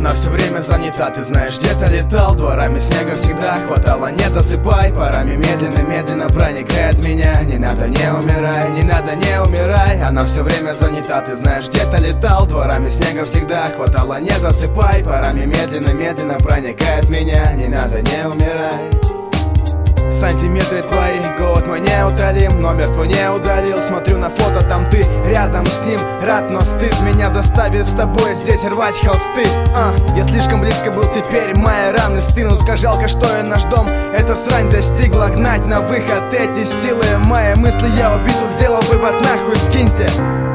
Она все время занята, ты знаешь, где-то летал. Дворами снега всегда хватало, не засыпай. Парами медленно-медленно проникает меня. Не надо, не умирай, не надо, не умирай. Она все время занята, ты знаешь, где-то летал. Дворами снега всегда хватало, не засыпай. Парами медленно-медленно проникает меня. Не надо, не умирай. Сантиметры твои, голод мой неутолим. Номер твой не удалил, смотрю на фото, там ты рядом с ним. Рад, но стыд меня заставит с тобой здесь рвать холсты. Я слишком близко был, теперь мои раны стынут. Как жалко, что и наш дом эта срань достигла. Гнать на выход эти силы, мои мысли я убил. Сделал вывод, нахуй скиньте.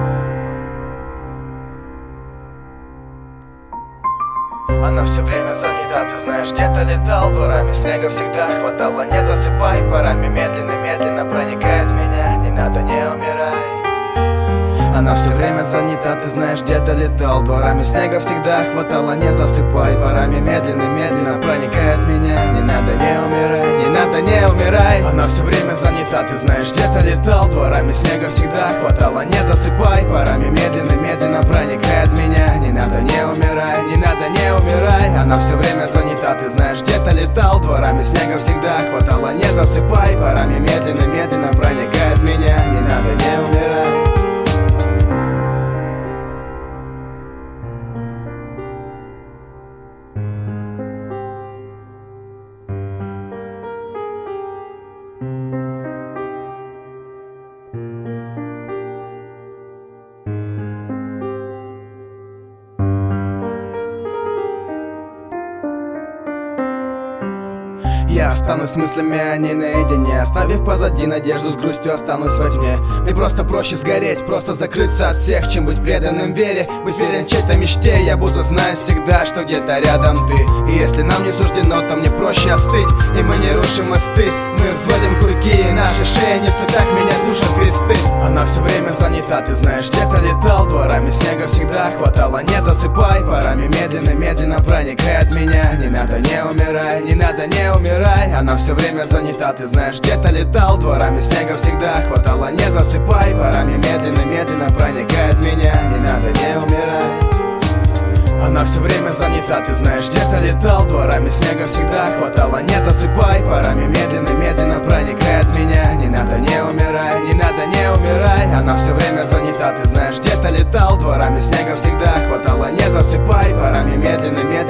Она все время занята, ты знаешь, где-то летал. Дворами снега всегда хватало, не засыпай. Парами медленно-медленно проникает меня. Не надо, не умирай. Она все время занята, ты знаешь, где-то летал. Дворами снега всегда хватало, не засыпай. Парами медленно-медленно проникает меня. Не надо, не умирай, не надо, не умирай. Она все время занята, ты знаешь, где-то летал. Дворами снега всегда хватало, не засыпай. Парами медленно-медленно проникает меня. Не надо, не умирай, не надо, не умирай. Она все время занята, ты знаешь, где-то летал. Дворами снега всегда хватало, не засыпай. Парами медленно-медленно проникает меня. Не надо, не умирай. Я останусь с мыслями, а не наедине. Оставив позади надежду, с грустью останусь во тьме. Мне просто проще сгореть, просто закрыться от всех, чем быть преданным вере. Быть верен чьей-то мечте. Я буду знать всегда, что где-то рядом ты. И если нам не суждено, то мне проще остыть. И мы не рушим мосты, мы взводим курки. И наши шеи не в судах меня душат кресты. Она все время занята, ты знаешь, где-то летал. Дворами снега всегда хватало, не засыпай. Парами медленно-медленно проникает меня. Не надо, не умирай, не надо, не умирай. Она все время занята, ты знаешь, где-то летал. Дворами снега всегда хватало, не засыпай. Парами медленно-медленно проникает меня. Не надо, не умирай. Она все время занята, ты знаешь, где-то летал. Дворами снега всегда хватало, не засыпай. Парами медленно-медленно проникает меня. Не надо, не умирай, не надо, не умирай. Она все время занята, ты знаешь, где-то летал. Дворами снега всегда хватало, не засыпай. Парами медленно-медленно